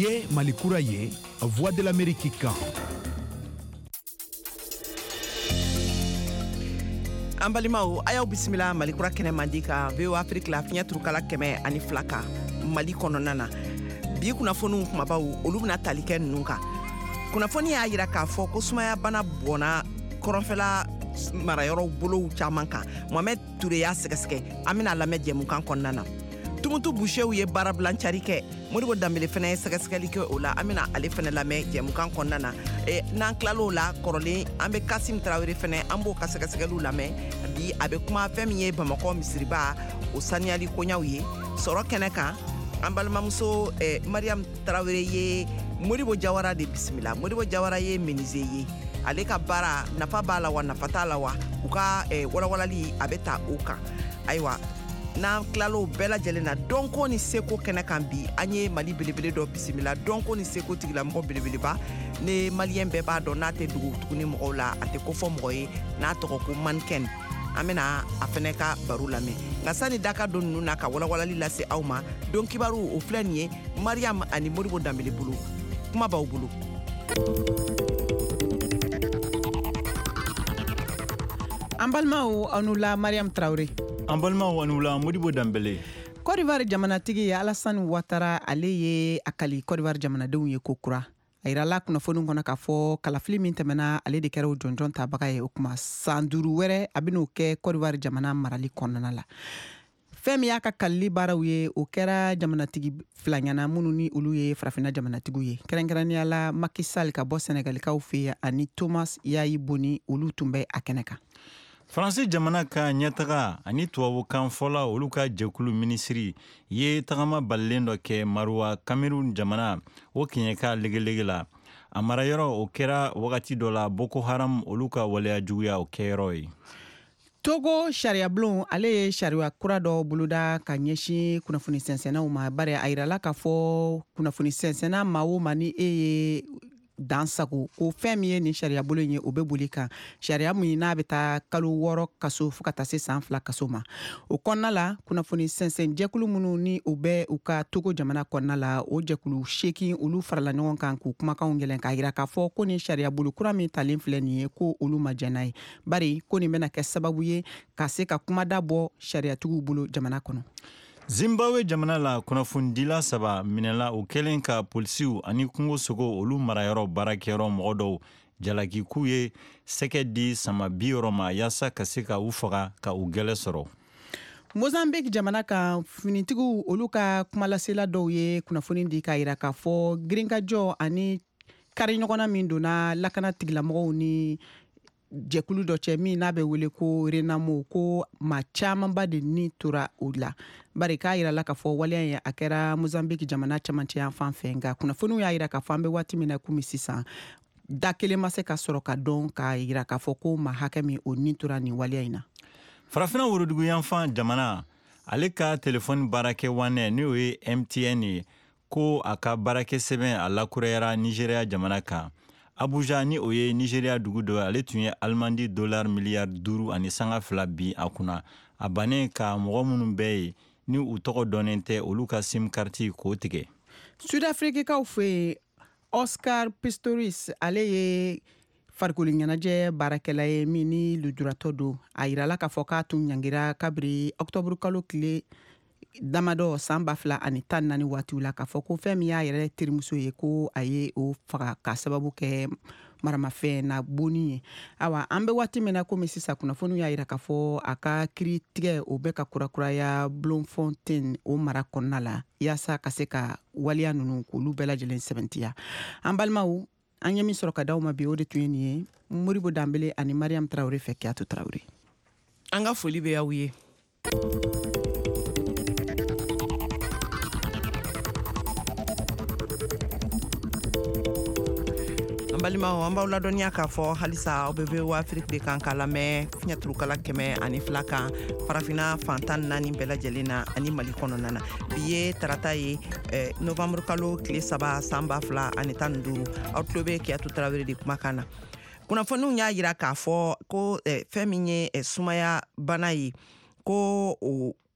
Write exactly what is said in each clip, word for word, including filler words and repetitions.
Niye Malikura ye, Voix de l'Amérique kan. An balimaw a y'aw bisimila Malikura kɛnɛ mandi ka V O A Afrique la fiɲɛ turukala kɛmɛ ani fila kan Mali kɔnɔna na. Bi kunnafoniw kumabaw olu bɛna tali kɛ ninnu kan. Kunnafoni y'a jira k'a fɔ ko sumaya bana bɔnna kɔrɔnfɛla marayɔrɔw bolow caman kan. Mohamed Ture y'a sɛgɛsɛgɛ. An bɛna lamɛn jɛmukan kɔnɔna na. Tumutu Bouchew ye baara bilancari kɛ. Modibo Dambele fɛnɛ ye sɛgɛsɛgɛli kɛ o la. An bɛna ale fɛnɛ lamɛn jɛmukan kɔnɔna na. E, n'an tilal'o la kɔrɔlen an bɛ Kasim Tarawele fɛnɛ an b'o ka sɛgɛsɛgɛliw lamɛn. Bi a bɛ kuma fɛn min ye Bamakɔ misiriba o saniyali koɲaw ye. Sɔrɔ kɛnɛ kan an balimamuso eh, Mariam Tarawele ye Modibo Jawara de bisimila. Modibo Jawara ye menuisier ye. Ale ka baara nafa b'a la wa nafa t'a la wa u ka eh, walawalali a bɛ ta o kan. Ayiwa n'an tilal'o bɛɛ lajɛlen na dɔnko ni seko kɛnɛ kan bi an ye Mali belebele dɔ bisimila. Dɔnko ni seko tigilamɔgɔ belebeleba ne maliyɛn bɛɛ b'a dɔn n'a tɛ dogo tuguni mɔgɔw la a tɛ ko fɔ mɔgɔ ye n'a tɔgɔ ko mannequin. An bɛna a fɛnɛ ka baro lamɛn. Nka sani da ka don ninnu na ka walawalali lase aw ma don kibaru o filɛ nin ye Mariam ani Modibo Dambele bolo. Kuma b'aw bolo. An balimaw aw n'u la Mariam Tarawele. An balimaw aw n'u la Modibo Dambele. Côte d'Ivoire jamanatigi Alassane Ouattara ale ye a kali Côte d'Ivoire jamanadenw ye ko kura. A yirala kunnafoniw kɔnɔ k'a fɔ kalafili min tɛmɛna ale de kɛra o jɔnjɔn tabaga ye o kuma san duuru wɛrɛ a bɛn'o kɛ Côte d'Ivoire jamana marali kɔnɔna la. Fɛn min y'a ka kalili baaraw ye o kɛra jamanatigi fila ɲana minnu ni olu ye farafinna jamanatigiw ye. Kɛrɛnkɛrɛnnenya la Macky Sall ka bɔ Senegalikaw fɛ yen ani Thomas Yayi Boni olu tun bɛ a kɛnɛ kan. Faransi jamana ka ɲɛtaga ani tubabukan fɔla olu ka jɛkulu minisiri ye tagama balilen dɔ kɛ Maroua Cameroun jamana o kiɲɛka legelege la. A marayɔrɔ o kɛra wagati dɔ la Boko Haram olu ka waleya juguya o kɛyɔrɔ ye. Togo sariyabulon ale ye sariya kura dɔ boloda ka ɲɛsin kunnafoni sɛnsɛnnaw ma bari a yirala k'a fɔ kunnafoni sɛnsɛnna ma o ma ni e ye dansago ko fɛn min ye nin sariya bolo ye o bɛ boli kan sariya min n'a bɛ taa kalo wɔɔrɔ kaso fo ka taa se san fila kaso ma o kɔnɔna la kunnafoni sɛnsɛn jɛkulu minnu ni o bɛ u ka Togo jamana kɔnɔna la o jɛkulu seegin olu farala ɲɔgɔn kan k'u kumakanw gɛlɛn k'a jira k'a fɔ ko nin sariya bolo kura min talen filɛ nin ye ko olu ma jɛn n'a ye bari ko nin bɛna kɛ sababu ye ka se ka kumada bɔ sariyatigiw bolo jamana kɔnɔ. Zimbabwe jamana la kunnafonidila saba minɛla o kɛlen ka polisiw ani kungo sogo olu marayɔrɔ baarakɛyɔrɔ mɔgɔ dɔw jalaki k'u ye sɛgɛ di sama bi yɔrɔ ma yaasa ka se ka u faga ka u gɛlɛ sɔrɔ. Mozambique jamana kan finitigiw olu ka kumalasela dɔw ye kunnafoni di k'a jira k'a fɔ girinkajɔ ani kari ɲɔgɔnna min donna lakana tigilamɔgɔw ni jɛkulu dɔ cɛ min n'a bɛ wele ko Renamo ko maa camanba de ni tora o la bari k'a yirala k'a fɔ waleya ye a kɛra Mozambique jamana cɛmancɛ yan fan fɛ nka kunnafoniw y'a yira k'a fɔ an bɛ waati min na komi sisan da kelen ma se ka sɔrɔ ka dɔn k'a yira k'a fɔ ko maa hakɛ min o ni tora nin waleya in na. Farafina worodugu yanfan jamana ale ka telefoni baarakɛ wanɛ n'o ye M T N ye ko a ka baarakɛ sɛbɛn a lakurayara Nigeria jamana kan. Abuja ni o ye Nigeria dugu dɔ ale tun ye Almandi dollar miliyari duuru ani sanga fila bi a kunna a bannen ka mɔgɔ minnu bɛɛ ye ni u tɔgɔ dɔnnen tɛ olu ka sim karti k'o tigɛ. Sud-Africains fɛ Oscar Pistorius ale ye farikolo ɲɛnajɛ baarakɛla ye min ni lujuratɔ don a yirala k'a fɔ k'a tun ɲangira kabiri octobre kalo tile damadɔ san ba fila ani tan naani waatiw la k'a fɔ ko fɛn min y'a yɛrɛ terimuso ye ko a ye o faga ka sababu kɛ maramafɛn na bonni ye. Awa an bɛ waati min na komi sisan kunnafoniw y'a yira k'a fɔ a ka kiri tigɛ o bɛ ka kurakuraya Bloemfontein o mara kɔnɔna la yaasa ka se ka waliya ninnu k'olu bɛɛ lajɛlen sɛbɛntiya. An balimaw an ye min sɔrɔ ka d'aw ma bi o de tun ye nin ye Modibo Dambele ani Mariam Tarawele fɛ Kiyatu Tarawele. An ka foli bɛ aw ye. Balimaw an b'aw ladɔniya k'a fɔ halisa aw bɛ V O A Afrique de kan k'a lamɛn fiɲɛ turukala kɛmɛ ani fila kan farafina fantan naani bɛɛ lajɛlen na ani Mali kɔnɔna na bi ye tarata ye eh, novembre kalo tile saba san ba fila ani tan ni duuru aw tulo bɛ Kiyatu Tarawele de kumakan na. Kunnafoniw y'a jira k'a fɔ ko eh, fɛn min ye eh, sumaya bana ye ko o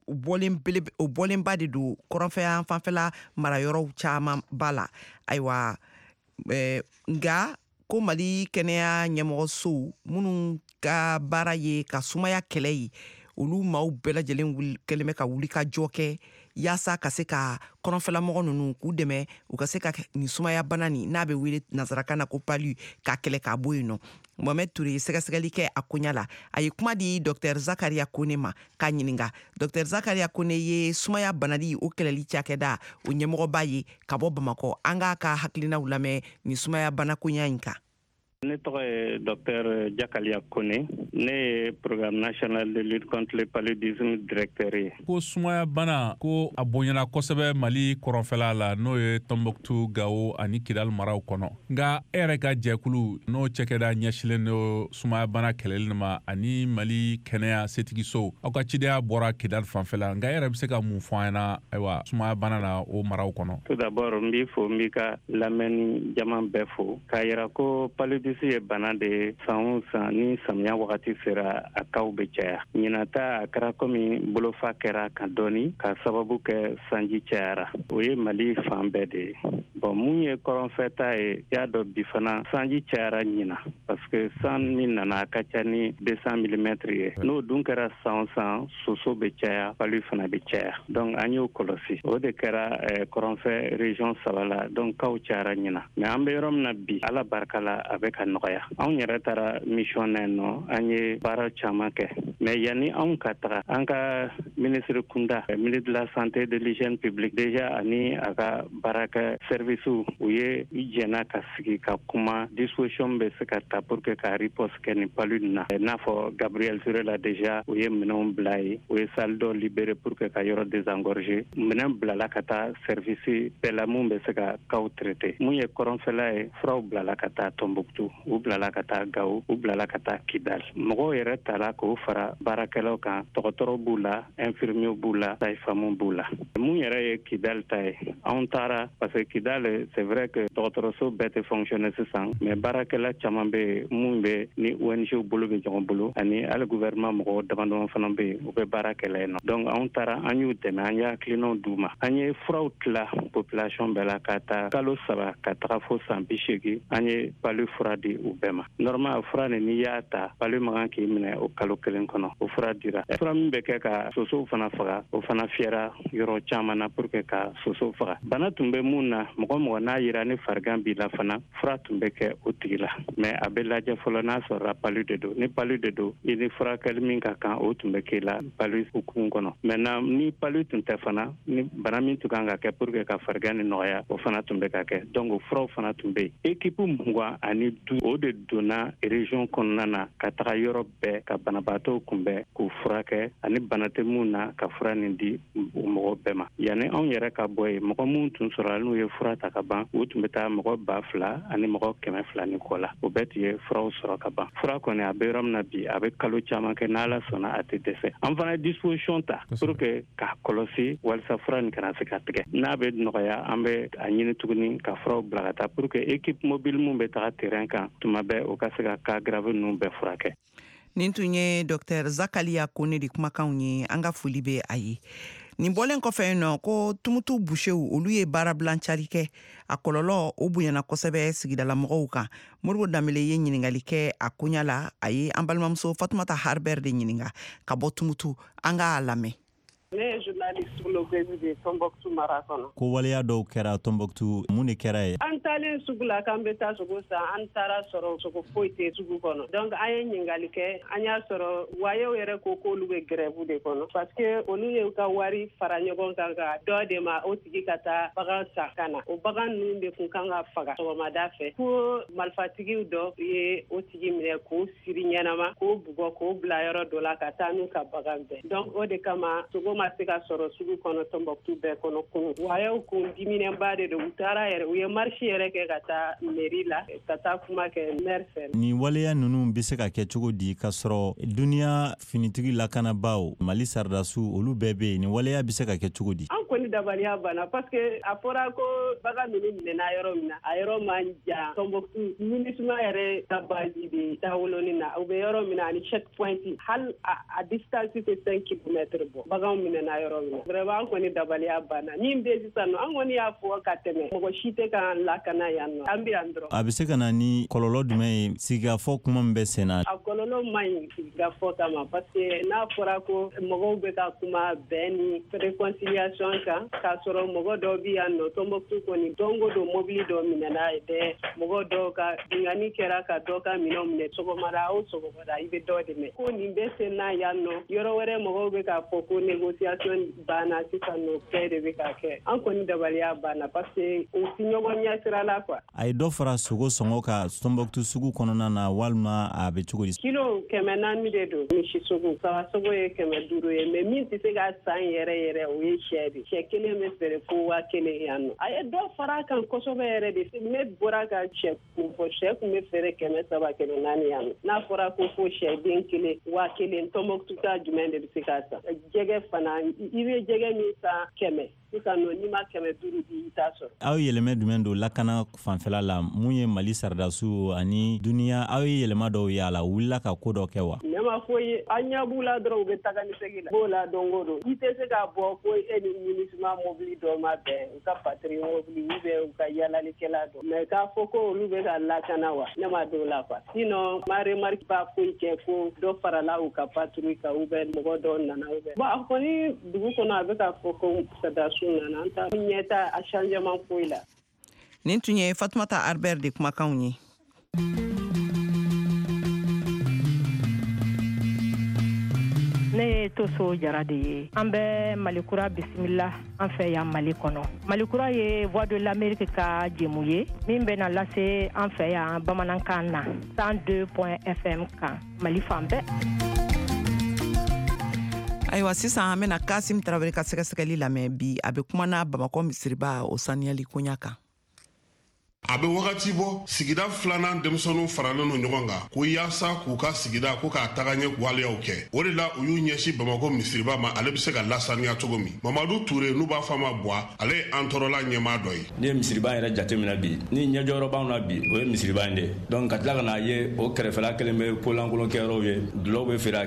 bɔlen bele o bɔlenba de don kɔrɔnfɛya fanfɛla marayɔrɔw caaman ba la ayiwa eh, nga ko Mali kɛnɛya ɲɛmɔgɔsow minnu ka baara ye ka sumaya kɛlɛ ye olu maaw bɛɛ lajɛlen kɛlen bɛ ka wuli ka jɔ kɛ yaasa ka se ka kɔnɔfɛlamɔgɔ ninnu k'u dɛmɛ u ka se ka nin sumaya bana nin n'a bɛ wele nazarakan na ko palu k'a kɛlɛ k'a bɔ yen nɔ. Mohamed Ture ye sɛgɛsɛgɛli kɛ a koɲa la a ye kuma di Dr Zakaria Kone ma k'a ɲininga. Dr Zakaria Kone ye sumaya banali o kɛlɛli cakɛda o ɲɛmɔgɔba ye ka bɔ Bamakɔ. An k'a ka hakilinaw lamɛn nin sumaya bana koɲa in kan. Ne tɔgɔ ye Dr Zakaria Kone, ne ye programme national de lutte contre le paludisme directeur ye. Ko sumaya bana ko a bonyana kosɛbɛ Mali kɔrɔnfɛla la n'o ye Tombouctou, Gao ani Kidal maraw kɔnɔ. Nka e yɛrɛ ka jɛkulu n'o cɛkɛda ɲɛsilen do sumaya bana kɛlɛli ma ani Mali kɛnɛya setigiso aw ka cidenya bɔra Kidal fanfɛla nka e yɛrɛ bɛ se ka mun fɔ an ɲɛna ayiwa sumaya bana la o maraw kɔnɔ. Tout d'abord n b'i fo n b'i ka lamɛnni jama bɛɛ fo k'a yira ko paludisme ye bana de san o san ni samiya wagati sera a kaw bɛ caya. Ɲinata a kɛra komi bolofa kɛra kan dɔɔni ka sababu kɛ sanji cayara. O ye Mali fan bɛɛ de ye. Bon mun ye kɔrɔnfɛta ye y'a dɔn bi fana sanji cayara ɲina parce que san min nana a ka ca ni deux cents millimètres ye. N'o dun kɛra san o san soso bɛ caya palu fana bɛ caya. Donc an y'o kɔlɔsi. O de kɛra eh, kɔrɔnfɛ région saba la donc kaw cayara ɲina. Mais an bɛ yɔrɔ min na bi ala barika la a bɛ ka nɔgɔya. Anw yɛrɛ taara mission na yen nɔ an ye baara caman kɛ. Mais yanni anw ka taga an ka ministre kunda ministre de la santé et de l'hygiène publique déjà ani a ka baarakɛ service u ye jɛna ka sigi ka kuma disposition bɛ se ka ta pour que ka riposte kɛ nin palu na. N'a fɔ Gabriel Ture la déjà u ye minɛnw bila ye u ye salle dɔ libéré pour que ka yɔrɔ désengorger. Minɛn bilala ka taa service bɛɛ la mun bɛ se ka kaw traiter. Mun ye kɔrɔnfɛla ye furaw bilala ka taa Tombouctou u bilala ka taa Gao u bilala ka taa Kidal. Mɔgɔw yɛrɛ tala k'o fara baarakɛlaw kan dɔgɔtɔrɔ b'u la infirmier b'u la sages-femmes b'u la. Mun yɛrɛ ye Kidal ta ye anw taara parce que Kidal c'est vrai que dɔgɔtɔrɔso bɛɛ tɛ fonctionner sisan mais baarakɛla caman bɛ mun bɛ ni O N G bolo bɛ ɲɔgɔn bolo ani hali gouvernement mɔgɔw damadama fana bɛ yen u bɛ baara kɛla yen nɔ. Donc anw taara an y'u dɛmɛ an y'a hakilinaw d'u ma. An ye furaw tila population bɛɛ la ka taa kalo saba ka taga fo san bi seegin an ye palu fura di u bɛɛ ma. Normal fura nin n'i y'a ta palu man kan k'i minɛ o kalo kelen kɔnɔ o fura dira. Fura min bɛ kɛ ka sosow fana faga o fana fiyɛra yɔrɔ caman na pour que ka sosow faga. Bana tun bɛ mun na mɔgɔ mɔgɔ n'a yira ni farigan b'i la fana fura tun bɛ kɛ o tigi la mais a bɛ lajɛ fɔlɔ n'a sɔrɔla palu de don ni palu de don i ni furakɛli min ka kan o tun bɛ k'i la palu hukumu kɔnɔ. Maintenant ni palu tun tɛ fana ni bana min tun kan ka kɛ pour que ka farigan ni nɔgɔya o fana tun bɛ ka kɛ donc o furaw fana tun bɛ yen. Équipe mugan ani du o de donna région kɔnɔna na ka taga yɔrɔ bɛɛ ka banabaatɔw kunbɛn k'u furakɛ ani bana tɛ mun na ka fura nin di mɔgɔ bɛɛ ma. Yanni anw yɛrɛ ka bɔ yen mɔgɔ mun tun sɔrɔla n'u ye fura ta ka ban u tun bɛ taa mɔgɔ ba fila ani mɔgɔ kɛmɛ fila ni kɔ la o bɛɛ tun ye furaw sɔrɔ ka ban. Fura kɔni a bɛ yɔrɔ min na bi a bɛ kalo caman kɛ n'Ala sɔnna a tɛ dɛsɛ. An fana ye disposition ta pour que k'a kɔlɔsi walasa fura nin kana se ka tigɛ. N'a bɛ nɔgɔya an bɛ a ɲini tuguni ka furaw bila ka taa pour que équipe mobile mun bɛ taga terrain kan tuma bɛɛ o ka se ka cas grave ninnu bɛɛ furakɛ. Nin tun ye Dr Zakaria Kone de kumakanw ye an ka foli bɛ a ye. Nin bɔlen kɔfɛ yen nɔ ko Tumutu boucherw olu ye baara bilancali kɛ a kɔlɔlɔ o bonyana kosɛbɛ sigidala mɔgɔw kan. Moribo Danbele ye ɲiningali kɛ a koɲa la a ye an balimamuso Fatumata Harbert de ɲininga ka bɔ Tumutu an k'a lamɛn. Ne ye journaliste pour le président de Tombouctou mara kɔnɔ. Ko waleya dɔw kɛra Tombouctou mun de kɛra ye? An taalen sugu la k'an bɛ taa sogo san an taara sɔrɔ sogo foyi tɛ sugu kɔnɔ. Donc an ye ɲininkali kɛ an y'a sɔrɔ wayew yɛrɛ ko k'olu bɛ grève de kɔnɔ parce que olu ye u ka wari fara ɲɔgɔn kan ka dɔ de ma o tigi ka taa bagan san ka na. O bagan ninnu de kun kan ka faga sɔgɔmada fɛ. Ko malifatigiw dɔ ye o tigi minɛ k'o siri ɲɛnama k'o bugɔ k'o bila yɔrɔ dɔ la ka taa n'u ka bagan bɛɛ. Donc o de kama sogo ma se ka sɔrɔ sugu kɔnɔ Tombouctou bɛɛ kɔnɔ kunun. Wayew kun diminenba de don u taara yɛrɛ u ye marche yɛrɛ kɛ ka taa mairie la ka taa kuma kɛ maire fɛ. Ni waleya ninnu bɛ se ka kɛ cogo di ka sɔrɔ duniya finitigi lakanabaaw Mali saridasiw olu bɛɛ bɛ yen ni waleya bɛ se ka kɛ cogo di? An koni dabaliya bana parce que a fɔra ko baga ninnu minɛna yɔrɔ min na a yɔrɔ man jan Tombouctou MINUSMA yɛrɛ ka base de Dawoloni na u bɛ yɔrɔ min na ani checkpoint hali a distance tɛ cinq kilomètres bɔ baganw minɛna yɔrɔ min na vraiment an kɔni dabaliya bana min bɛ sisan nɔ an kɔni y'a fɔ ka tɛmɛ mɔgɔ si tɛ ka lakana yan nɔ an bɛ yan dɔrɔn. A bɛ se ka na ni kɔlɔlɔ jumɛn ye sigikafɔ kuma min bɛ sen na? A kɔlɔlɔ man ɲi sigikafɔ kama parce que n'a fɔra ko mɔgɔw bɛ ka kuma bɛn ni réconciliation kan k'a sɔrɔ mɔgɔ dɔw bɛ yan nɔ Tombouctou kɔni don o don mobili dɔ minɛna bɛɛ mɔgɔ dɔw ka bingani kɛra ka dɔ ka minɛnw minɛ sɔgɔmada o sɔgɔmada i bɛ dɔ dɛmɛ ko nin bɛ sen na yan nɔ yɔrɔ wɛrɛ mɔgɔw bɛ k'a fɔ ko négociation banna sisan nɔ bɛɛ de bɛ ka kɛ an kɔni dabaliya banna parce que o si ɲɔgɔn ɲɛ sira la quoi. A ye dɔ fara sogo sɔngɔ kan Tombouctou sugu kɔnɔna na walima a bɛ cogo di? Kilo kɛmɛ naani de don misi sugu saga sogo ye kɛmɛ duuru ye mais min tɛ se ka san yɛrɛ yɛrɛ o ye sɛ de sɛ kelen bɛ feere fo waa kelen yan nɔ a ye dɔ fara a kan kosɛbɛ yɛrɛ de ne bɔra ka sɛ kun fɔ sɛ kun bɛ feere kɛmɛ saba kɛmɛ naani yan nɔ n'a fɔra ko fo sɛ den kelen waa kelen Tombouctou ta jumɛn de bɛ se k'a san jɛgɛ fana i bɛ jɛgɛ min san kɛmɛ sisan nɔ n'i ma kɛmɛ duuru di i t'a sɔrɔ. Aw ye yɛlɛmɛ jumɛn don lakana fanfɛla la mun ye Mali saridasiw ani duniya aw ye yɛlɛma dɔw ye a la wulila ka ko dɔ kɛ wa? Ne ma fɔ ye an ɲɛ b'u la dɔrɔn u bɛ taga ni segin la b'o la don o don i tɛ se k'a bɔ ko e ni MINUSMA mobili dɔ ma bɛn u ka patiri mobili ou bien u ka yalalikɛla dɔ mais k'a fɔ ko olu bɛ ka lakana wa ne ma don la quoi sinon ma remarque ba foyi kɛ ko dɔ farala u ka patiri kan ou bien mɔgɔ dɔw nana ou bien bon a kɔni dugu kɔnɔ a bɛ ka fɔ ko sadasiw nana an ta ɲɛta a changement foyi la. Nin tun ye Fatumata Albert de kumakanw ye. Ne ye Toso Jara de ye an bɛ Malikura bisimila an fɛ yan Mali kɔnɔ. Malikura ye Voix de l'Amérique ka jɛmu ye min bɛna lase an fɛ yan bamanankan na cent deux point F M kan Mali fan bɛɛ. Ayiwa sisan an bɛna Kasim Tarawele ka sɛgɛsɛgɛli lamɛn bi a bɛ kuma na Bamakɔ misiriba o saniyali koɲa kan. A bɛ wagati bɔ sigida filanan denmisɛnninw faralen no ɲɔgɔn kan ko yaasa k'u ka sigida ko k'a taga ɲɛ waleyaw kɛ o de la u y'u ɲɛsin Bamakɔ misiriba ma ale bɛ se ka lasaniya cogo min Mamadu Ture n'u b'a fɔ a ma Buwa ale ye an tɔrɔla ɲɛmaa dɔ ye. Ni ye misiriba yɛrɛ jateminɛ bi ni ɲɛjɔyɔrɔ b'anw na bi o ye misiriba in de donc ka tila ka n'a ye o kɛrɛfɛla kelen bɛ kolankolon kɛyɔrɔw ye dulɔw bɛ feere a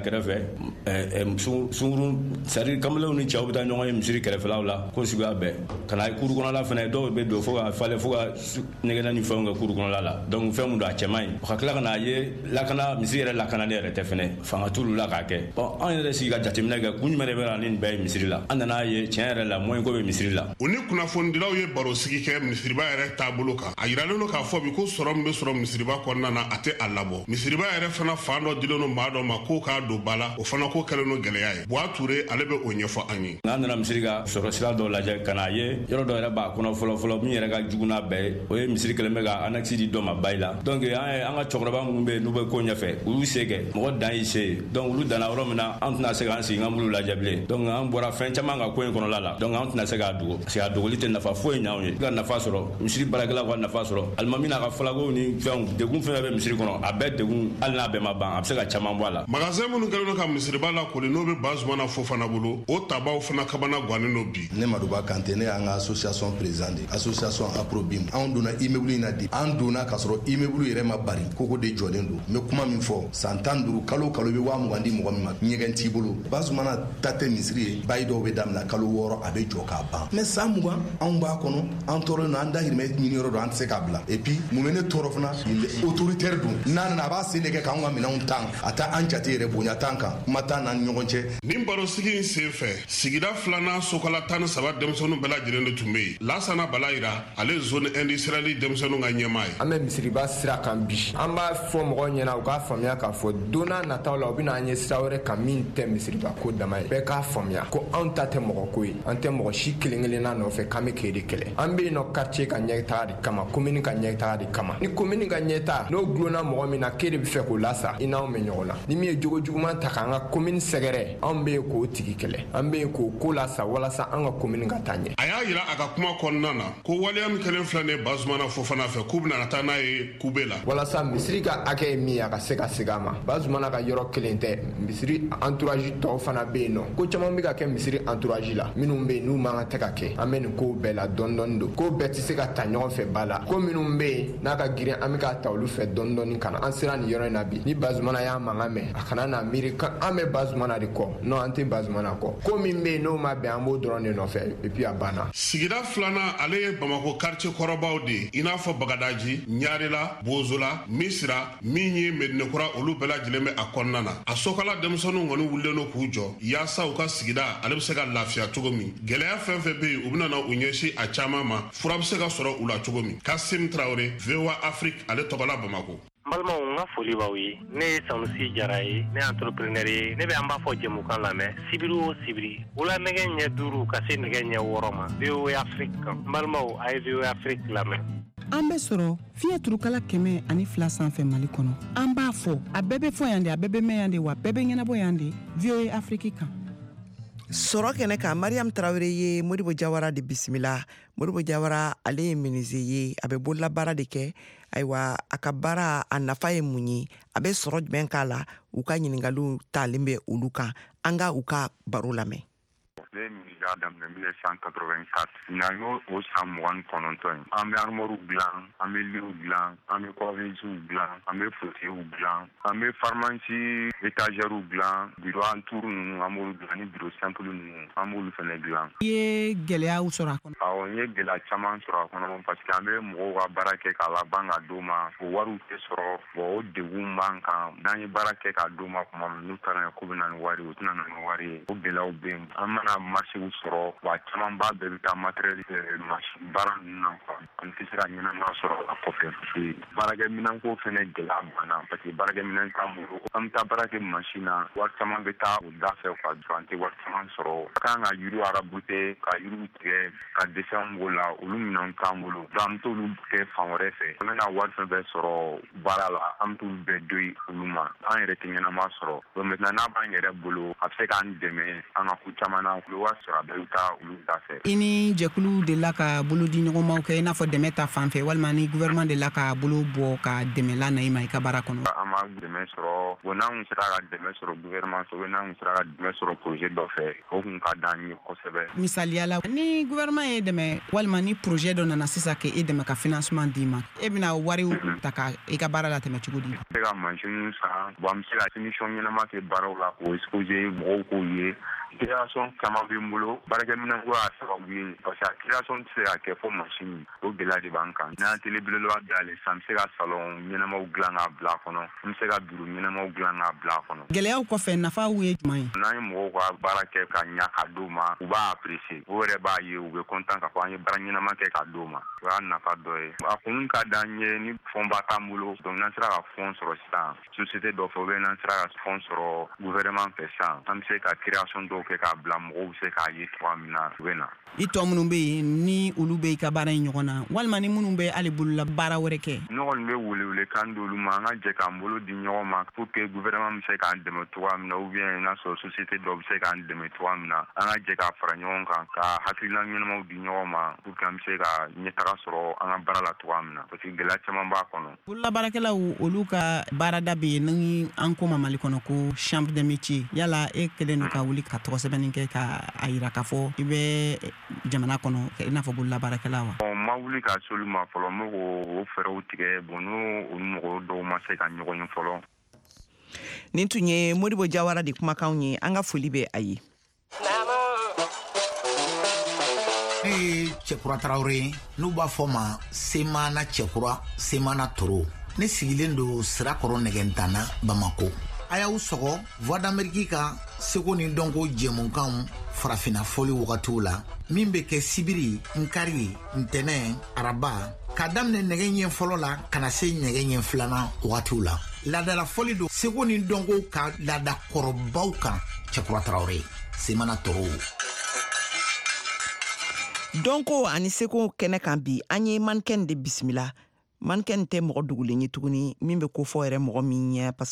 kɛrɛfɛ sunkurun c'est-à-dire kamalew ni cɛw bɛ taa ɲɔgɔn ye misiri kɛrɛfɛlaw la ko suguya bɛɛ ka na ye kuru kɔnɔla fana dɔw bɛ don fo ka falen fo ka negena ni fɛnw kɛ kuru kɔnɔla la donc fɛn mun don a cɛman ye ka tila ka n'a ye lakana misiri yɛrɛ lakana ne yɛrɛ tɛ fɛnɛ fanga t'olu la k'a kɛ bon an yɛrɛ sigi ka jateminɛ kɛ kun jumɛn de bɛ na ni nin bɛɛ ye misiri la an nana ye tiɲɛ yɛrɛ la moyen ko bɛ misiri la. U ni kunnafonidilaw ye baro sigi kɛ misiriba yɛrɛ taabolo kan a yiralen don k'a fɔ bi ko sɔrɔ min bɛ sɔrɔ misiriba kɔnɔna na a tɛ a labɔ misiriba yɛrɛ fana fan dɔ dilen don maa dɔ ma k'o k'a don ba la o fana ko kɛlen don gɛlɛya ye Buwa Ture ale bɛ o ɲɛfɔ an ye. N'an nana misiri ka sɔrɔ sira dɔw lajɛ ka n'a ye yɔrɔ dɔ yɛrɛ b'a kɔnɔ fɔlɔ fɔlɔ min yɛrɛ ka jugu n'a bɛɛ ye o ye misiri kelen bɛ ka annexe di dɔ ma bayi la donc an ye an ka cɛkɔrɔba minnu bɛ yen n'u bɛ ko ɲɛfɛ u y'u se kɛ mɔgɔ dan y'i se ye donc olu danna yɔrɔ min na an tɛna se k'an sigi an bolo lajɛ bilen donc an bɔra fɛn caman ka ko in kɔnɔla la donc an tɛna se k'a dogo parce que a dogoli tɛ nafa foyi ɲɛ anw ye ka nafa sɔrɔ misiri baarakɛlaw ka nafa sɔrɔ alimami n'a ka falakow ni fɛnw degun fɛn bɛ misiri kɔnɔ a bɛɛ degun hali n'a bɛɛ ma ban a bɛ se ka caman bɔ a la. magasin minnu kɛlen don ka misiriba lakoli n'o bɛ Bazumana Fofana bolo o tabaw fana kabana gannen don bi. Ne Maduba Kante ne y'an ka association président de association Aprobim anw donna immeuble in na di an donna ka sɔrɔ immeuble yɛrɛ ma bari koko de jɔlen don n bɛ kuma min fɔ san tan duuru kalo kalo bɛ waa mugan di mɔgɔ min ma ɲɛgɛn t'i bolo Bazumana ta tɛ misiri ye bayi dɔw bɛ daminɛ kalo wɔɔrɔ a bɛ jɔ k'a ban mais san mugan anw b'a kɔnɔ an tɔɔrɔ na an dahirimɛ ɲini yɔrɔ don an tɛ se k'a bila et puis mun bɛ ne tɔɔrɔ fana autoritaire don n'a nana a b'a sen de kɛ k'anw ka minɛnw tan a tɛ an jate yɛrɛ bonya tan kan kuma t'an n'an ni ɲɔgɔn cɛ. nin barosigi in sen fɛ sigida filanan sokala tan ni saba denmisɛnninw bɛɛ lajɛlen de tun bɛ yen Lasana Balayira ale zone industrielle denmisɛnninw ka ɲɛmaa ye. An bɛ misiriba sira kan bi an b'a fɔ mɔgɔw ɲɛna u k'a faamuya k'a fɔ don n'a nataw la u bɛna an ye sira wɛrɛ kan min tɛ misiriba ko dama ye bɛɛ k'a faamuya ko anw ta tɛ mɔgɔ ko ye an tɛ mɔgɔ si kelen kelenna nɔfɛ k'an bɛ k'e de kɛlɛ an bɛ yen nɔ quartier ka ɲɛtaga de kama commune ka ɲɛtaga de kama ni commune ka ɲɛtaga n'o gulonna mɔgɔ min na k'e de bɛ fɛ k'o lasa i n'anw bɛ ɲɔgɔn na ni min ye jogo juguman ta k'an ka commune sɛgɛrɛ anw bɛ yen k'o tigi kɛlɛ an bɛ yen k'o ko lasa walasa an ka commune ka taa ɲɛ. A y'a yira a ka kuma kɔnɔna na ko waleya min kɛlen filɛ ne Bazumana Fofana fɛ k'u bɛna taa n'a ye kube la walasa misiri ka hakɛ ye min ye a ka se ka segin a ma. Bazumana ka yɔrɔ kelen tɛ, misiri entourage tɔw fana bɛ yen nɔ. Ko caman bɛ ka kɛ misiri entourage la minnu bɛ yen n'u man kan tɛ ka kɛ. An bɛ nin kow bɛɛ la dɔɔni dɔɔni don. Ko bɛɛ tɛ se ka ta ɲɔgɔn fɛ ba la. Ko minnu bɛ yen n'a ka girin an bɛ ka ta olu fɛ dɔɔni dɔɔni ka na. An sera nin yɔrɔ in na bi. Ni Bazumana y'a mankan mɛn a kana na miiri kan an bɛ Bazumana de kɔ. Non an tɛ Bazumana kɔ. Ko min bɛ yen n'o ma bɛn an b'o dɔrɔn de nɔfɛ et puis a banna. Sigida filanan ale ye Bamako quartier kɔrɔbaw de i n'a fɔ Bagadaji, Ɲarela, Bozola, Misira, min ye Medinekura olu bɛɛ lajɛlen bɛ a kɔnɔna na. A Sokala denmisɛnninw kɔni wulilen don k'u jɔ yaasa u ka sigida ale bɛ se ka lafiya cogo min. Gɛlɛya fɛn fɛn bɛ yen u bɛna na u ɲɛsin a caman ma fura bɛ se ka sɔrɔ u la cogo min. Kasim Traoré, V O A Afrique, ale tɔgɔla Bamako. N balimaw n ka foli b'aw ye ne ye Sanusi Jara ye ne ye entrepreneur ye ne bɛ an b'a fɔ jɛmukan lamɛn sibiri o sibiri wula nɛgɛ ɲɛ duuru ka se nɛgɛ ɲɛ wɔɔrɔ ma V O A Afrique kan n balimaw a ye V O A Afrique lamɛn. An bɛ sɔrɔ fiɲɛ turukala kɛmɛ ani fila sanfɛ Mali kɔnɔ. An b'a fɔ a bɛɛ bɛ fɔ yan de a bɛɛ bɛ mɛn yan de wa a bɛɛ bɛ ɲɛnabɔ yan de V O A Afrique kan. Sɔrɔ kɛnɛ kan Mariam Traoré ye Modibo Jawara de bisimila. Modibo Jawara ale ye menuisier ye a bɛ bolola baara de kɛ. Ayiwa a ka baara a nafa ye mun ye a bɛ sɔrɔ jumɛn k'a la u ka ɲininkaliw talen bɛ olu kan an ka u ka baro lamɛn. Ne ye miniga daminɛ mille cent quatre-vingt-quatre n'an y'o o san mugan ni kɔnɔntɔn ye an bɛ armoires dilan an bɛ lits dilan an bɛ corniches dilan an bɛ fauteuils dilan an bɛ pharmacie étagères dilan bureau entour ninnu an b'olu dilan ni bureau simple ninnu an b'olu fana dilan. I ye gɛlɛyaw sɔrɔ a kɔnɔ. Awɔ n ye gɛlɛya caman sɔrɔ a kɔnɔ parce que an bɛ mɔgɔw ka baara kɛ k'a laban ka d'u ma o wariw tɛ sɔrɔ bon o degun b'an kan n'an ye baara kɛ k'a d'u ma tuma min n'u taara ko bɛ na ni wari ye o tɛna na ni wari ye o gɛlɛyaw bɛ yen an mana marché sɔrɔ wa caman ba bɛɛ bɛ taa matériel machine baara ninnu na quoi an tɛ se ka ɲɛnama sɔrɔ a kɔfɛ baarakɛminɛnko fɛnɛ gɛlɛya banna parce que baarakɛminɛn t'an bolo an bɛ taa baara kɛ machine na wari caman bɛ taa o da fɛ quoi an tɛ wari caman sɔrɔ kan ka yiriw arabute ka yiriw tigɛ ka dessin b'o la olu minɛnw t'an bolo donc an bɛ t'olu kɛ fan wɛrɛ fɛ an bɛna wari fɛn fɛn sɔrɔ baara la an bɛ t'olu bɛɛ doyi olu ma an yɛrɛ tɛ ɲɛnama sɔrɔ donc maintenant n'a b'an yɛrɛ bolo a bɛ se k'an dɛmɛ an ka ko caman na olu wari sɔrɔ a bɛɛ bɛ taa olu da fɛ. I ni jɛkulu de la ka bolo di ɲɔgɔnmaw kɛ i n'a fɔ dɛmɛ ta fan fɛ walima ni gouvernement de la ka bolo bɔ ka dɛmɛ la na i ma i ka baara kɔnɔ. An ma dɛmɛ sɔrɔ bon n'an sera ka dɛmɛ sɔrɔ gouvernement fɛ n'an sera ka dɛmɛ sɔrɔ projet dɔ fɛ o kun ka d'an ye kosɛbɛ. Misaliya la ni gouvernement ye dɛmɛ walima ni projet dɔ nana sisan ke e dɛmɛ ka financement d'i ma e bɛna wariw ta ka i ka baara la tɛmɛ cogo di. Se ka machine san bon an bɛ se ka finition ɲɛnama kɛ baaraw la k'o exposer mɔgɔw k'o ye. Création caman bɛ n bolo baarakɛminɛnko y'a sababu ye parce que a création tɛ se ka kɛ fo machine o gɛlɛya de b'an kan n'an télé belebeleba dayɛlɛ sisan n bɛ se ka salon ɲɛnamaw dilan k'a bila a kɔnɔ n bɛ se ka bureau ɲɛnamaw dilan k'a bila a kɔnɔ. Gɛlɛyaw kɔfɛ nafaw ye jumɛn ye. N'an ye mɔgɔw ka baara kɛ ka ɲa ka d'u ma u b'a apprécier o yɛrɛ b'a ye u bɛ content k'a fɔ an ye baara ɲɛnama kɛ ka d'u ma o y'a nafa dɔ ye. A kun ka d'an ye ni fond ba t'an bolo donc n'an sera ka fond sɔrɔ sisan société dɔ fɛ ou bien n'an sera ka fond sɔrɔ gouvernement fɛ sisan an bɛ se ka création dɔw kɛ k'a bila mɔgɔw bɛ se k'a ye cogoya min na u bɛ na. I tɔ minnu bɛ yen ni olu bɛ i ka baara in ɲɔgɔn na walima ni minnu bɛ hali bolola baara wɛrɛ kɛ. Ne kɔni bɛ welewele kan di olu ma an ka jɛ k'an bolo di ɲɔgɔn ma pour que gouvernement bɛ se k'an dɛmɛ cogoya min na ou bien n'a sɔrɔ société dɔ bɛ se k'an dɛmɛ cogoya min na an ka jɛ k'a fara ɲɔgɔn kan ka hakilina ɲɛnamaw di ɲɔgɔn ma pour que an bɛ se ka ɲɛtaga sɔrɔ an ka baara la cogoya min na parce que gɛlɛya caman b'a kɔnɔ. Bolola baarakɛlaw olu ka baarada bɛ yen ni an ko ma Mali kɔnɔ ko chambre de métier yala e kɛlen don ka wuli ka tɔgɔ sɛbɛnni kɛ ka a yira k'a fɔ i bɛ jamana kɔnɔ i n'a fɔ bolola baarakɛla wa. Bon ma wuli ka s'olu ma fɔlɔ n bɛ k'o fɛɛrɛw tigɛ bon n'o mɔgɔ dɔw ma se ka ɲɔgɔn ye fɔlɔ. Nin tun ye Modibo Jawara de kumakanw ye an ka foli bɛ a ye. Ne ye Cɛkura Tarawele n'u b'a fɔ ma Semana Cɛkura Semana Toro ne sigilen don Sirakɔrɔ Nɛgɛntana Bamako. A y'aw sɔgɔ Voix d'Amérique ka seko ni dɔnko jɛmukanw farafina fɔli wagatiw la min bɛ kɛ sibiri nkari ntɛnɛ araba ka daminɛ nɛgɛ ɲɛ fɔlɔ la kana se nɛgɛ ɲɛ filanan wagatiw la laadala fɔli don seko ni dɔnko ka laada kɔrɔbaw kan Cɛkura Tarawele Semana Toro. Dɔnko ani seko kɛnɛ kan bi an ye mannequin de bisimila. Mannequin tɛ mɔgɔ dugulen ye tuguni min bɛ ko fɔ yɛrɛ mɔgɔ min ɲɛ parce que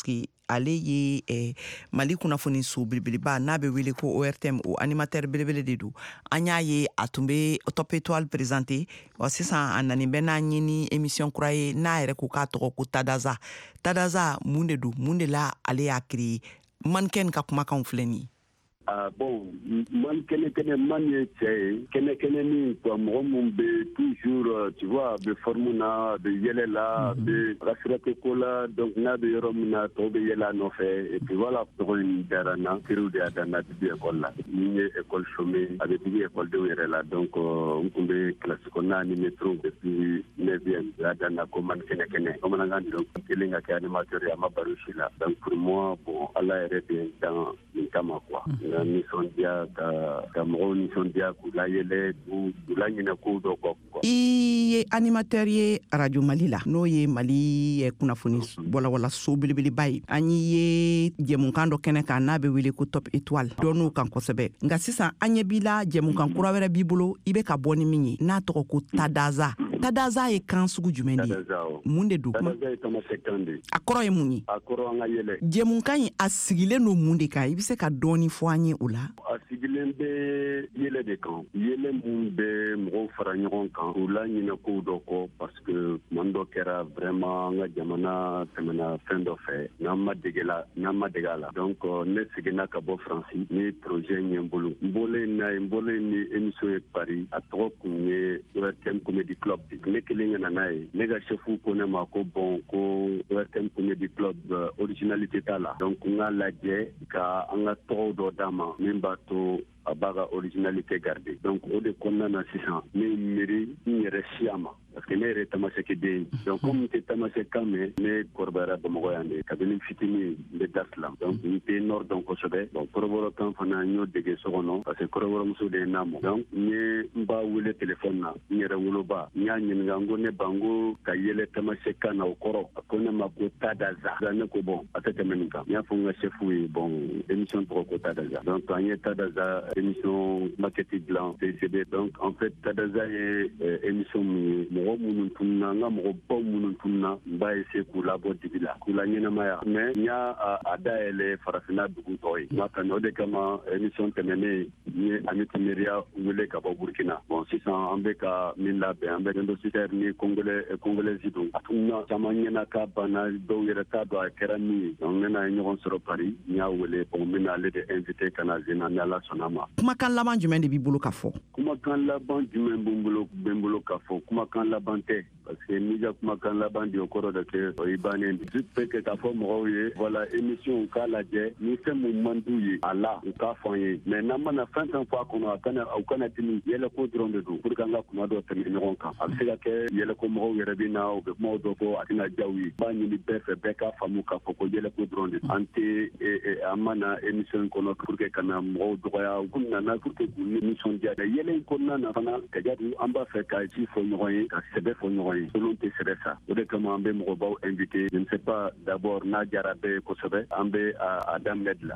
ale ye eh, Mali kunnafoni so belebeleba n'a bɛ wele ko O R T M o animateur belebele de do an y'a ye a tun bɛ Top Étoile présenté wa sisan a nani bɛ n'a ɲini émission kura ye n'a yɛrɛ ko k'a tɔgɔ ko Tadaza Tadaza mun de do mun de la ale y'a créé mannequin ka kumakanw filɛ nin ye. Ah bon, man kene kene man ye cɛ kene kene ni quoi mɔgɔ mun bɛ toujours tu vois bɛ forme na bɛ yɛlɛ la bɛ rasirate ko la donc n'a bɛ yɔrɔ min na tɔw bɛ yɛlɛ a nɔfɛ et puis voilà tɔgɔ in dara n na teriw de y'a da n na depuis école la ni ye école chômé a bɛ digi école denw yɛrɛ la donc n tun bɛ classe kɔnɔna ni métro depuis neuvième y'a da n na ko man kɛnɛ kɛnɛ bamanankan donc kelen ka kɛ animateur ye a ma baro si la donc pour moi bon ala yɛrɛ de dan nin kama quoi. Nisɔndiya ka ka mɔgɔw nisɔndiya k'u layɛlɛ k'u laɲinɛ kow dɔ kɔ. I ye animateur ye Radio Mali la n'o ye Mali eh, kunnafoni walawala so belebeleba ye an ye jɛmukan dɔ kɛnɛ kan n'a bɛ wele ko Top Étoile dɔnn'o kan kosɛbɛ nka sisan an ɲɛ b'i la jɛmukan kura wɛrɛ b'i bolo i bɛ ka bɔ ni min ye n'a tɔgɔ ko Tadaza Tadaza ye kan sugu jumɛn de ye mun de do Tadaza ye tamasɛkan de a kɔrɔ ye mun ye a kɔrɔ an ka yɛlɛ jɛmukan in a sigilen do mun de kan i bɛ se ka dɔɔni fɔ an ye o la. A sigilen bɛ yɛlɛ de kan yɛlɛ mun bɛ mɔgɔw fara ɲɔgɔn kan k'u laɲinɛ kow dɔ kɔ parce que man dɔ kɛra vraiment an ka jamana tɛmɛna fɛn dɔ fɛ n'an ma dege la n'an ma dege a la donc ne seginna ka bɔ Faransi ni projet ɲɛ n bolo n bɔlen n'a ye n bɔlen ni émission ye Paris a tɔgɔ kun ye O R T M Comedy Club ne kelen ka na n'a ye ne ka chef ko ne ma ko bon ko O R T M Comedy Club originalité t'a la donc n k'a lajɛ ka an ka tɔgɔw dɔ d'a ma min b'a to a b'a ka originalité garder donc o de kɔnɔna na sisan ne ye miiri n yɛrɛ siya ma parce que ne yɛrɛ ye tamasɛkiden ye donc comme n tɛ tamasɛkan mɛn ne kɔrɔbayara Bamakɔ yan de kabini fitinin n bɛ Dar-Salam donc n tɛ nord dɔn kosɛbɛ bon kɔrɔbɔrɔkan fana n y'o dege so kɔnɔ parce que kɔrɔbɔrɔmuso de ye n lamɔ donc n ye n b'a wele téléphone na n yɛrɛ woloba n y'a ɲininka n ko ne ba n ko ka yɛlɛ tamasɛkan na o kɔrɔ a ko ne ma ko Tadaza ne ko bon a tɛ tɛmɛ nin kan n y'a fɔ n ka chef ye bon émission tɔgɔ ko Tadaza donc an ye Tadaza émission maquette dilan C C D donc en fait Tadaza ye émission min ye mɔgɔ minnu tununa n ka mɔgɔ baw minnu tununa n b'a essayer k'u labɔ dibi la k'u la ɲɛnamaya mais n y'a a dayɛlɛ farafinna dugu tɔ ye n b'a kan o de kama émission tɛmɛnen n ye Anita Miriya wele ka bɔ Burkina bon sisan an bɛ ka min labɛn an bɛ indociteur ni congolais congolaise don a tununa caman ɲɛna k'a banna dɔw yɛrɛ t'a dɔn a kɛra min ye donc ne n'a ye ɲɔgɔn sɔrɔ Paris n y'a wele bon n bɛna ale de invité ka na Zena ni Ala sɔnna ma. Kumakan laban jumɛn de b'i bolo ka fɔ? Kumakan laban jumɛn bɛ n bolo bɛ n bolo ka fɔ kumakan laban tɛ parce que n'i ka kumakan laban di o kɔrɔ de kɛ o y'i bannen de juste fait que k'a fɔ mɔgɔw ye voilà émission k'a lajɛ ni fɛn mun man d'u ye a la u k'a fɔ an ye mais n'an mana fɛn fɛn fɔ a kɔnɔ a kana u kana dimi yɛlɛko dɔrɔn de don pour que an ka kuma dɔ tɛmɛ ɲɔgɔn kan a bɛ se ka kɛ yɛlɛko mɔgɔw yɛrɛ bɛ na u bɛ kumaw dɔ fɔ a tɛna diya u ye b'a ɲini bɛɛ fɛ bɛɛ k'a faamu k'a fɔ ko yɛlɛko dɔrɔn de don an tɛ an mana émission in kɔnɔ pour que kana mɔgɔw dɔgɔya u nana pour que k'u nisɔndiya yɛlɛ in kɔnɔna na fana ka jaabi an b'a fɛ ka ci fɔ ɲɔgɔn ye ka sɛbɛ fɔ ɲɔgɔn ye selon tɛ sɛbɛ sa o de kama an bɛ mɔgɔbaw invité je ne sais pas d'abord n'a diyara bɛɛ ye kosɛbɛ an bɛ a daminɛ de la.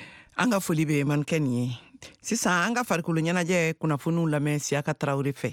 An ka foli bɛ mannequin ye sisan an ka farikolo ɲɛnajɛ kunnafoniw lamɛn Siyaka Tarawele fɛ.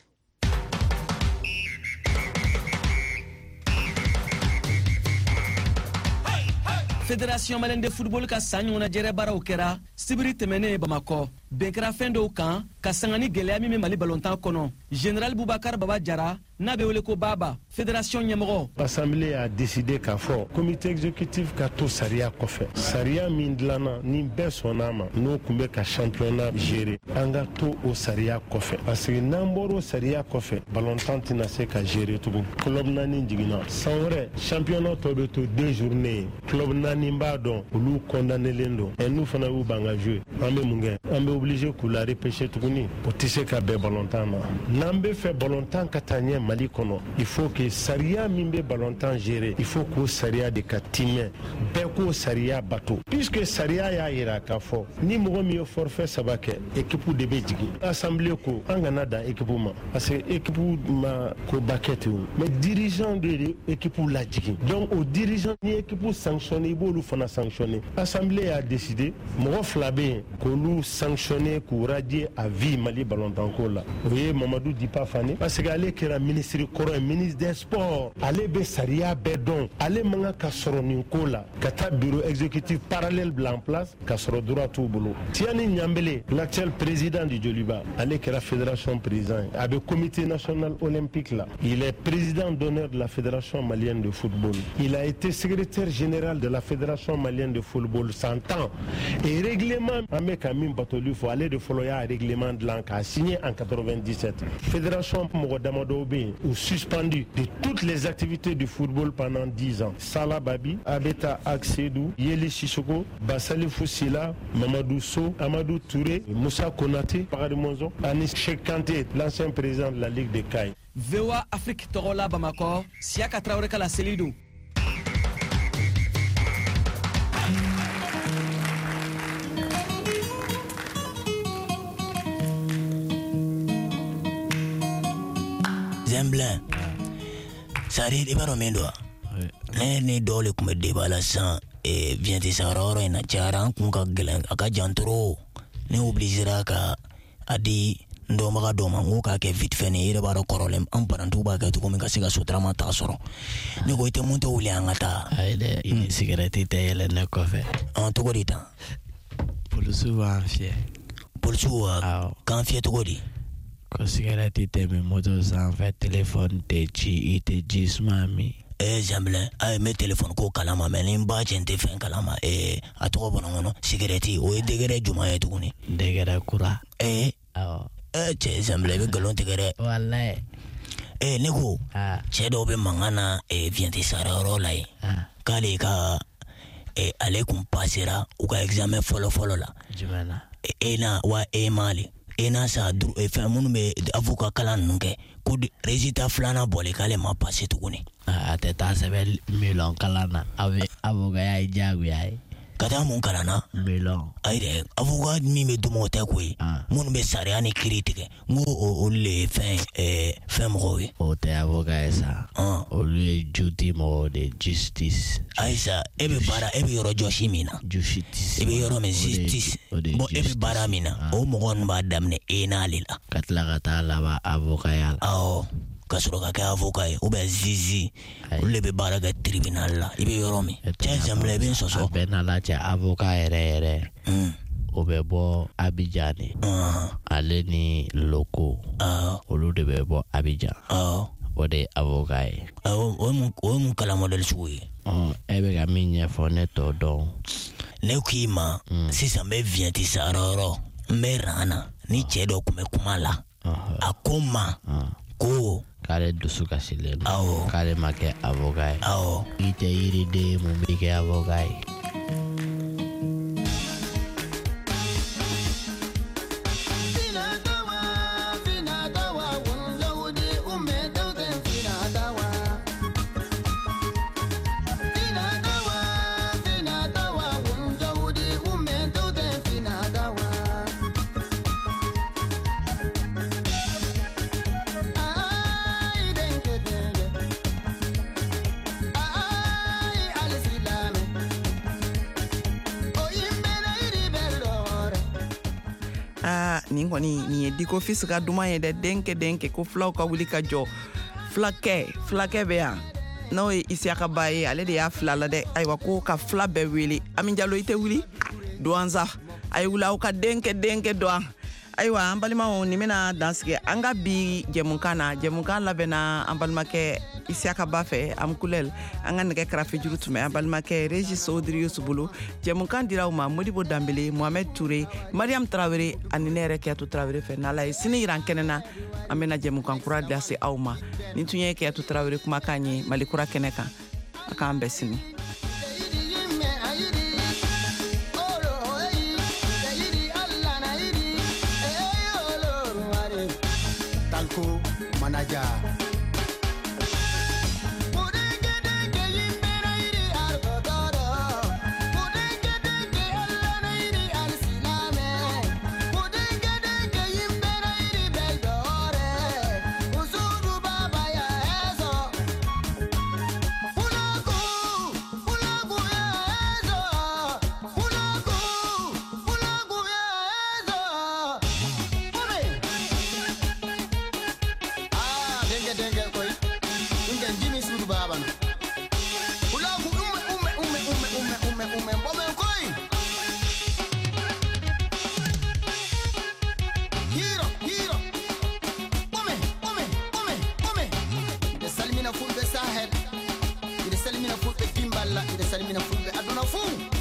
Fédération Malienne de Football ka san ɲɔgɔnna jɛrɛ baaraw kɛra sibiri tɛmɛnen Bamakɔ bɛn kɛra fɛn dɔw kan ka sanga ni gɛlɛya min bɛ Mali balontan kɔnɔ Général Boubacar Baba Jara n'a bɛ wele ko Baba fédération ɲɛmɔgɔ. Assemblée a décidé k'a fɔ comité exécutif ka to sariya kɔfɛ sariya min dilanna ni bɛɛ sɔnn'a ma n'o tun bɛ ka championnat gérer an ka to o sariya kɔfɛ parce que n'an bɔra o sariya kɔfɛ balontan tɛna se ka gérer tugun club naani jiginna san wɛrɛ championnat tɔ bɛ to deux journées club naani b'a dɔn olu condamnelen don ɛ n'u fana y'u ban ka jouer an bɛ mun kɛ an bɛ obligé k'u la repêcher tuguni o tɛ se ka bɛn balontan ma n'an bɛ fɛ balontan ka taa ɲɛ Mali kɔnɔ il faut que sariya min bɛ balontan gérer il faut k'o sariya de ka timɛ bɛɛ k'o sariya bato puisque sariya y'a yira k'a fɔ ni mɔgɔ min ye forfait saba kɛ équipe de bɛ jigin assemblée ko an kana dan équipe ma parce que équipe ma ko ba kɛ ten o mais dirigeant de de équipe lajigin donc o dirigeant ni équipe sanctionné i b'olu fana sanctionné assemblée y'a décidé mɔgɔ fila bɛ yen k'olu sanctionné sanctionné k'u radier à vie Mali ballontan ko la o ye Mamadou Dipa Fane parce que ale kɛra ministre kɔrɔ ministre des sports ale bɛ sariya bɛɛ dɔn ale man ka sɔrɔ nin ko la ka taa bureau exécutif parallèle bila en place ka sɔrɔ droit t'u bolo Tiani Nyambele l'actuel président du Joliba ale kɛra fédération président a bɛ comité national olympique là il est président d'honneur de la fédération malienne de football il a été secrétaire général de la fédération malienne de football cent ans et règlement amé Kamin Batolu faut aller de Foloya règlement de l'Anka signé en quatre-vingt-dix-sept fédération Mogodamado ou suspendu de toutes les activités du football pendant dix ans Salah Babi Abeta Aksedou Yeli Sissoko Bassali Foussila Mamadou So Amadou Touré Moussa Konaté Paradimonzo Anis Cheikh Kanté l'ancien président de la Ligue des Cailles V O A Afrique Torola Bamako Siaka Traoré Kala Selidou Zemblan Sari de baro mendo ne ne dole kuma de bala san e vienti saroro ina charan kun ka gelen aka jantro ne obligera ka adi ndo maga do mangu ka ke vite fait ne ire baro korolem am parantu ba ka to ko ka siga sotra ma ta soro ne ko ite monto uli angata aide ini cigarette te ele ne ko fe en to gorita pulusu wa fie pulusu wa kan fie to gori ko cigarette te me moto sans fait téléphone te chi ite jis mami eh Zemblan ay me téléphone ko kalama mais ni ba jente fen kalama eh atoko bono no cigarette o e degere juma e tukuni degere kura eh aw eh che Zemblan be galon degere wallahi eh neko ah che do be mangana e vienti sararo lai ah kale ka e ale kum pasera u ka examen folo folo la jumana e na wa e mali e na sa dru e fa munu be avocat kala nunke ko résultat flana bole kale ma passer tukuni ah teta sebe milon kalana ave avocat ya jagu ya kada mun kalana milon aire avocat mi me dumo ta koy munu be sare ani critique ngo o le fin e fin mo o te avocat esa ah o le juti mo de justice aisa ebe bara ebe yoro joshimina justice ebe yoro me justice bo ebe bara mina o mo gon ba damne ena lila katla kata la ba avocat ya ah kasoro ka ka avocat o be zizi o le be bara ga tribunal la ebe yoro mi cha Zemblan ben soso ben ala cha avocat ere ere mm o be bo Abidjan ah ale ni loko ah olu de be bo Abidjan ah o de avocat ah o mu o mu kala model suyi oh ebe ga minya fone to don ne kima si ça me vient ti saroro merana ni chedo kume kumala akoma ko kale dusu kasile awo kale make avocat awo ite iri de mu bige avocat nin kɔni nin ye diko fils ka duman ye dɛ denke denke ko fulaw ka wuli ka jɔ fulakɛ fulakɛ bɛ yan n'o ye Isiaka Ba ye ale de y'a fila la dɛ ayiwa ko ka fila bɛɛ wele Ami Jalo i tɛ wuli Douanza a ye wuli aw ka denke denke dɔn ayiwa an balimaw nin bɛna dansigi an ka bi jɛmukan na jɛmukan labɛnna an balimakɛ Isiaka Ba fɛ Amkulel an ka nɛgɛ karafe juru tun bɛ an balimakɛ Régis Odiri Youssou bolo jɛmukan dira u ma Modibo Dambele Mohamed Touré Mariam Traoré ani ne yɛrɛ Kiyatu Traoré fɛ n'Ala ye sini yiran kɛnɛ na an bɛna jɛmukan kura lase aw ma nin tun ye Kiyatu Traoré kumakan ye Mali kura kɛnɛ kan a k'an bɛɛ sini Talco manager hero hero ome ome ome ome ide salmina fulbe sahel ide salmina fulbe timballa ide salmina fulbe aduna fu